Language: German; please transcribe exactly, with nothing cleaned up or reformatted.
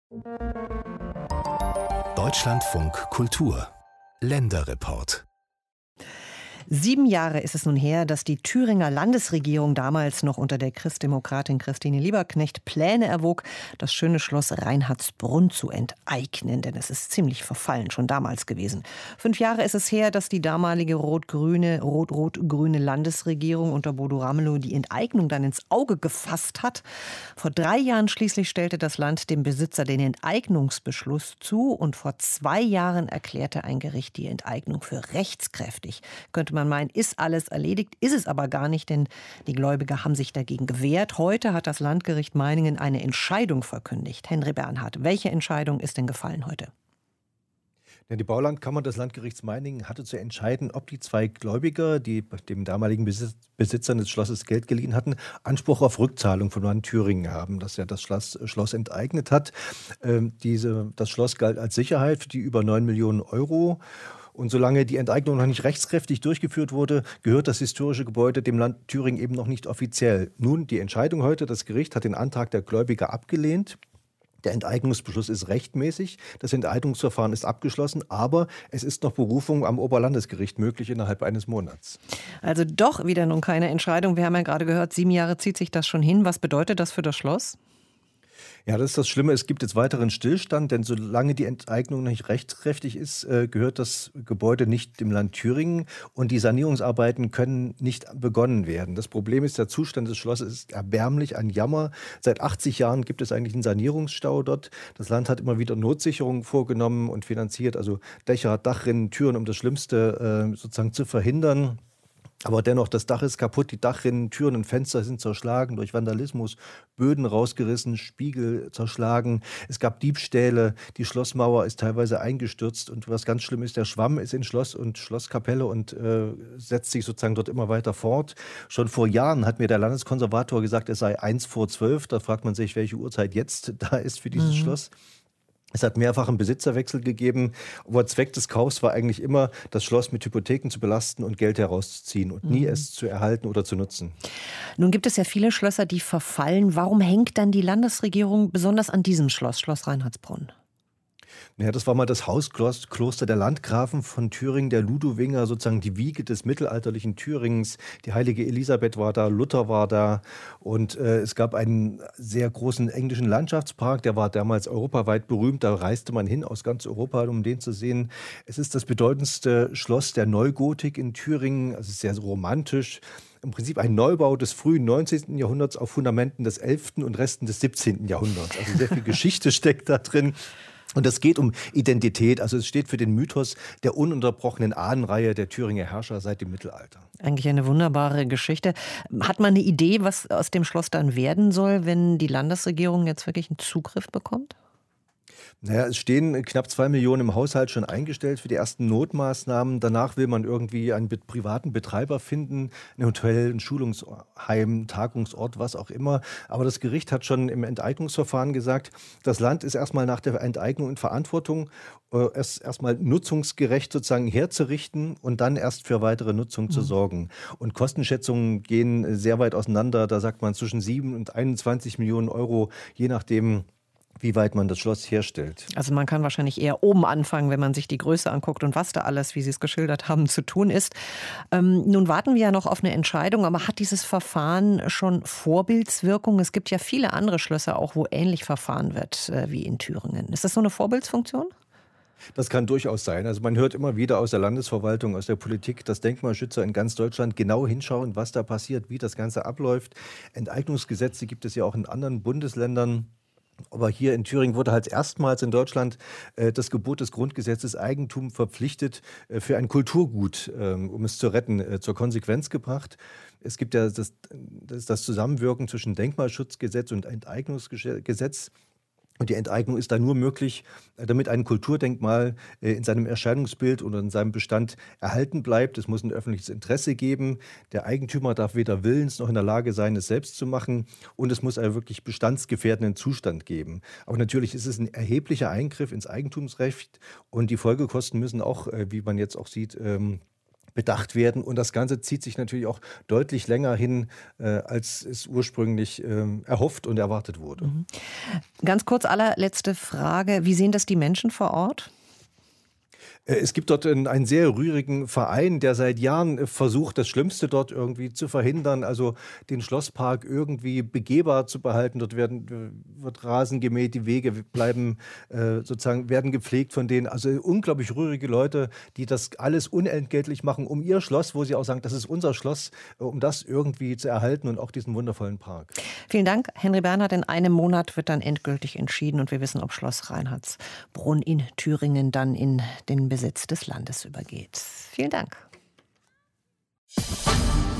Deutschlandfunk Kultur Länderreport. Sieben Jahre ist es nun her, dass die Thüringer Landesregierung damals noch unter der Christdemokratin Christine Lieberknecht Pläne erwog, das schöne Schloss Reinhardsbrunn zu enteignen, denn es ist ziemlich verfallen, schon damals gewesen. Fünf Jahre ist es her, dass die damalige rot-grüne, rot-rot-grüne Landesregierung unter Bodo Ramelow die Enteignung dann ins Auge gefasst hat. Vor drei Jahren schließlich stellte das Land dem Besitzer den Enteignungsbeschluss zu und vor zwei Jahren erklärte ein Gericht die Enteignung für rechtskräftig. Könnte man meinen, ist alles erledigt, ist es aber gar nicht, denn die Gläubiger haben sich dagegen gewehrt. Heute hat das Landgericht Meiningen eine Entscheidung verkündigt. Henry Bernhard, welche Entscheidung ist denn gefallen heute? Ja, die Baulandkammer des Landgerichts Meiningen hatte zu entscheiden, ob die zwei Gläubiger, die dem damaligen Besitz, Besitzern des Schlosses Geld geliehen hatten, Anspruch auf Rückzahlung vom Land Thüringen haben, das ja das Schloss, Schloss enteignet hat. Ähm, diese, das Schloss galt als Sicherheit für die über neun Millionen Euro. Und solange die Enteignung noch nicht rechtskräftig durchgeführt wurde, gehört das historische Gebäude dem Land Thüringen eben noch nicht offiziell. Nun, die Entscheidung heute, das Gericht hat den Antrag der Gläubiger abgelehnt. Der Enteignungsbeschluss ist rechtmäßig, das Enteignungsverfahren ist abgeschlossen, aber es ist noch Berufung am Oberlandesgericht möglich innerhalb eines Monats. Also doch wieder nun keine Entscheidung. Wir haben ja gerade gehört, sieben Jahre zieht sich das schon hin. Was bedeutet das für das Schloss? Ja, das ist das Schlimme. Es gibt jetzt weiteren Stillstand, denn solange die Enteignung nicht rechtskräftig ist, äh, gehört das Gebäude nicht dem Land Thüringen und die Sanierungsarbeiten können nicht begonnen werden. Das Problem ist, der Zustand des Schlosses ist erbärmlich, ein Jammer. Seit achtzig Jahren gibt es eigentlich einen Sanierungsstau dort. Das Land hat immer wieder Notsicherungen vorgenommen und finanziert, also Dächer, Dachrinnen, Türen, um das Schlimmste äh, sozusagen zu verhindern. Aber dennoch, das Dach ist kaputt, die Dachrinnen, Türen und Fenster sind zerschlagen durch Vandalismus, Böden rausgerissen, Spiegel zerschlagen. Es gab Diebstähle, die Schlossmauer ist teilweise eingestürzt und was ganz schlimm ist, der Schwamm ist in Schloss und Schlosskapelle und äh, setzt sich sozusagen dort immer weiter fort. Schon vor Jahren hat mir der Landeskonservator gesagt, es sei eins vor zwölf. Da fragt man sich, welche Uhrzeit jetzt da ist für dieses mhm. Schloss. Es hat mehrfach einen Besitzerwechsel gegeben, aber Zweck des Kaufs war eigentlich immer, das Schloss mit Hypotheken zu belasten und Geld herauszuziehen und nie mhm. es zu erhalten oder zu nutzen. Nun gibt es ja viele Schlösser, die verfallen. Warum hängt dann die Landesregierung besonders an diesem Schloss, Schloss Reinhardsbrunn? Ja, das war mal das Hauskloster der Landgrafen von Thüringen, der Ludowinger, sozusagen die Wiege des mittelalterlichen Thüringens. Die heilige Elisabeth war da, Luther war da und äh, es gab einen sehr großen englischen Landschaftspark, der war damals europaweit berühmt. Da reiste man hin aus ganz Europa, um den zu sehen. Es ist das bedeutendste Schloss der Neugotik in Thüringen, es ist sehr romantisch. Im Prinzip ein Neubau des frühen neunzehnten. Jahrhunderts auf Fundamenten des elften und Resten des siebzehnten. Jahrhunderts. Also sehr viel Geschichte steckt da drin. Und es geht um Identität, also es steht für den Mythos der ununterbrochenen Ahnenreihe der Thüringer Herrscher seit dem Mittelalter. Eigentlich eine wunderbare Geschichte. Hat man eine Idee, was aus dem Schloss dann werden soll, wenn die Landesregierung jetzt wirklich einen Zugriff bekommt? Naja, es stehen knapp zwei Millionen im Haushalt schon eingestellt für die ersten Notmaßnahmen. Danach will man irgendwie einen privaten Betreiber finden, ein Hotel, ein Schulungsheim, Tagungsort, was auch immer. Aber das Gericht hat schon im Enteignungsverfahren gesagt, das Land ist erstmal nach der Enteignung in Verantwortung, es erstmal nutzungsgerecht sozusagen herzurichten und dann erst für weitere Nutzung mhm. zu sorgen. Und Kostenschätzungen gehen sehr weit auseinander. Da sagt man zwischen sieben und einundzwanzig Millionen Euro, je nachdem, wie weit man das Schloss herstellt. Also man kann wahrscheinlich eher oben anfangen, wenn man sich die Größe anguckt und was da alles, wie Sie es geschildert haben, zu tun ist. Ähm, nun warten wir ja noch auf eine Entscheidung, aber hat dieses Verfahren schon Vorbildswirkung? Es gibt ja viele andere Schlösser auch, wo ähnlich verfahren wird äh, wie in Thüringen. Ist das so eine Vorbildsfunktion? Das kann durchaus sein. Also man hört immer wieder aus der Landesverwaltung, aus der Politik, dass Denkmalschützer in ganz Deutschland genau hinschauen, was da passiert, wie das Ganze abläuft. Enteignungsgesetze gibt es ja auch in anderen Bundesländern. Aber hier in Thüringen wurde halt erstmals in Deutschland äh, das Gebot des Grundgesetzes Eigentum verpflichtet äh, für ein Kulturgut, äh, um es zu retten, äh, zur Konsequenz gebracht. Es gibt ja das, das, das Zusammenwirken zwischen Denkmalschutzgesetz und Enteignungsgesetz. Und die Enteignung ist da nur möglich, damit ein Kulturdenkmal in seinem Erscheinungsbild oder in seinem Bestand erhalten bleibt. Es muss ein öffentliches Interesse geben. Der Eigentümer darf weder willens noch in der Lage sein, es selbst zu machen. Und es muss einen wirklich bestandsgefährdenden Zustand geben. Aber natürlich ist es ein erheblicher Eingriff ins Eigentumsrecht. Und die Folgekosten müssen auch, wie man jetzt auch sieht, bedacht werden. Und das Ganze zieht sich natürlich auch deutlich länger hin, äh, als es ursprünglich äh, erhofft und erwartet wurde. Mhm. Ganz kurz, allerletzte Frage. Wie sehen das die Menschen vor Ort? Es gibt dort einen sehr rührigen Verein, der seit Jahren versucht, das Schlimmste dort irgendwie zu verhindern, also den Schlosspark irgendwie begehbar zu behalten. Dort werden, wird Rasen gemäht, die Wege bleiben äh, sozusagen, werden gepflegt von denen. Also unglaublich rührige Leute, die das alles unentgeltlich machen, um ihr Schloss, wo sie auch sagen, das ist unser Schloss, um das irgendwie zu erhalten und auch diesen wundervollen Park. Vielen Dank, Henry Bernhard. In einem Monat wird dann endgültig entschieden und wir wissen, ob Schloss Reinhardsbrunn in Thüringen dann in den Besitz des Landes übergeht. Vielen Dank.